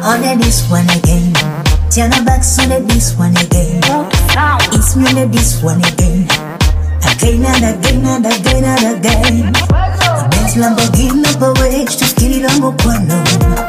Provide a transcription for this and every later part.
On this one again. Tiana Bax on this one again. It's me on this one again. Again and again and again and again. Benz Lamborghini Powesh tufikirira mukwano.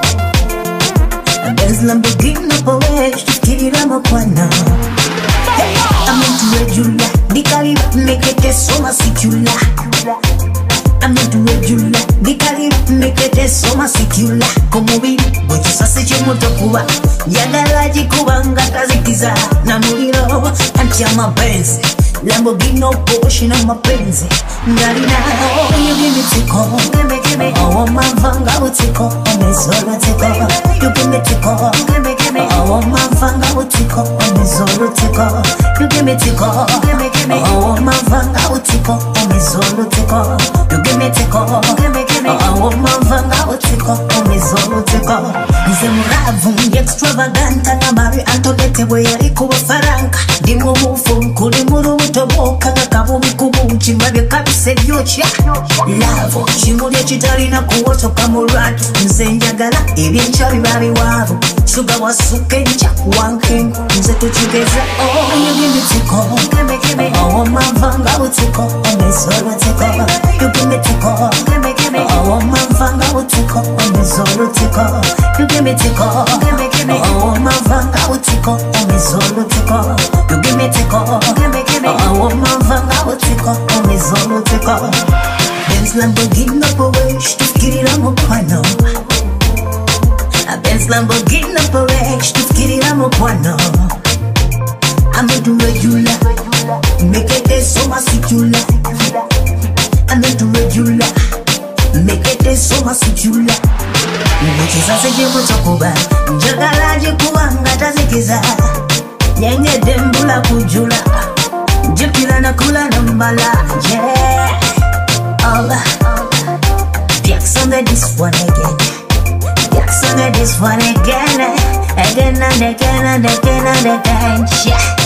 Benz Lamborghini Powesh tufikirira mukwano. I'm into regular. Dikali mekete soma sikula. I'm into regular. Dikali mekete soma sikula. Komubi bochi sase chemutokuwa. Yagalaji kubanga kazikiza. Namuliro anti ama Benz Lamborghini Porsche na mapenzi. Ndarina you give me tiko. Give me oh mavanga utiko. Omezoro tiko. You give me tiko. Give me oh mavanga utiko. Omezoro tiko. You give me tiko. Give me oh mavanga utiko. Omezoro tiko. You give me tiko. Give me oh mavanga utiko. Omezoro tiko. Nze muravu extravagant na mari antolete we yari kuba faranga. Ndimo mufu kuri muru toboka ngakabumi kubuchi mbabye kabise byocha. Love chimulye chitalina kuwotoka muratu. Nze njagala ebyenchabi babi wabo. Sugar wasuke ncha wankengo. Nze tuchigeza oh you give me tiko. Give me oh mavanga utiko. Omezoro tiko. You give me tiko. Give me oh mavanga utiko. Omezoro tiko. You give me tiko. Give me oh mavanga utiko. Omezoro tiko. You give me tiko. Give me oh mavanga utiko. Omezoro tiko. Benz Lamborghini Powesh tufikirira mukwano. Benz Lamborghini Powesh tufikirira mukwano. I'm into regular. Make it so masicula. I'm into regular. Make it so masicula. Muchisa sejimu chokuba. Njagalaji kuwanga tazikiza. Nyenge dembula kujula. Jipila na kula nambala. Yeah. Jacks on this one again. Jacks on this one again. Again and again and again and again. Yeah.